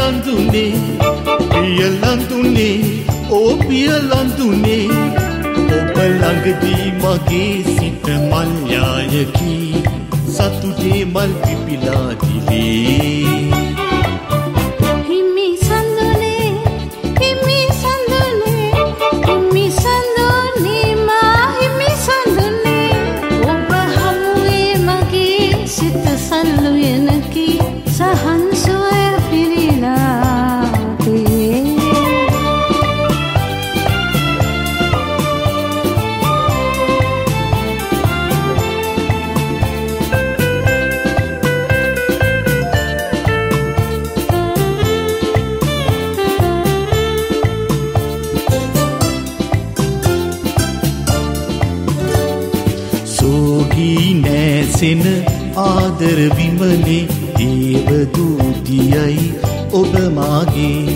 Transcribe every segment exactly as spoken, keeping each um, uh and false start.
පියලන්දුනේ පියලන්දුනේ ඕ පියලන්දුනේ ඔබ ළඟදී මගේ සිත මල් යායකි සතුටේ මල් පිපිලා දිවේ හිමි සඳුනේ හිමි සඳුනේ හිමි සඳුනේ මා හිමි සඳුනේ ඔබ හමුවේ මගේ සිත සල්ලු යනකි සහන් සුවය පිරීලා තේ සෝගී නෑසෙන ආදර විමලේ දේව දූතියයි ඔබ මාගේ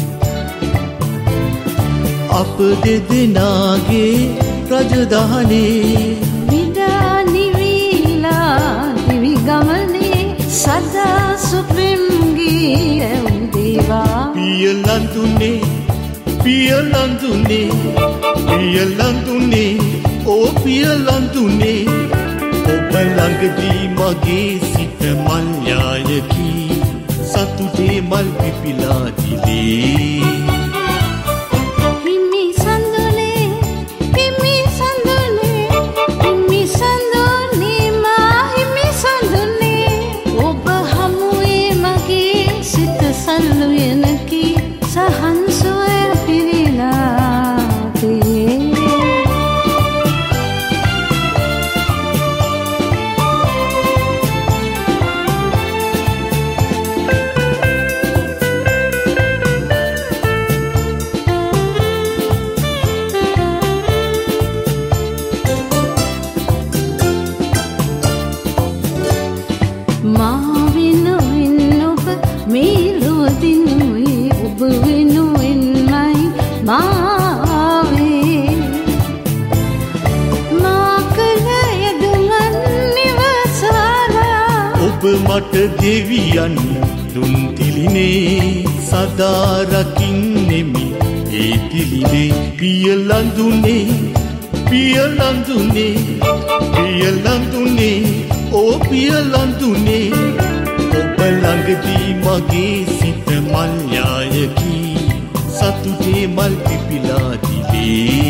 අප දෙදෙනාගේ රජදහනේ විඩා නිවිලා දිවි ගමනේ සදා සුපිම් ගී ඇවුදේවා පියලන්දුනේ පියලන්දුනේ පියලන්දුනේ ඕ පියලන්දුනේ ඔබ ළඟදී මගේ සිත මල් යායකි සතුටේ මල් පිපිලා දිවේ හිමි සඳුනේ හිමි සඳුනේ හිමි සඳුනේ මා හිමි සඳුනේ ඔබ හමුවේ මගේ සිත සල්ලු යනකි සහන් සුවය පිරීලා තේ මා වෙනුවෙන් ඔබ මේ ලොවදිනුයි ඔබ වෙනුවෙන්මයි මාවේ මා කළ යදුමන් නිවසාලා ඔබ මට දෙවියන් දුන් තිලිනේ සදා රකින්නෙමි ඒ තිලිනේ පියලන්දුනේ පියලන්දුනේ පියලන්දුනේ ඕ පියලන්දුනේ ඔබ ළඟදී මගේ සිත මල් යායකි සතුටේ මල් පිපිලා දිවේ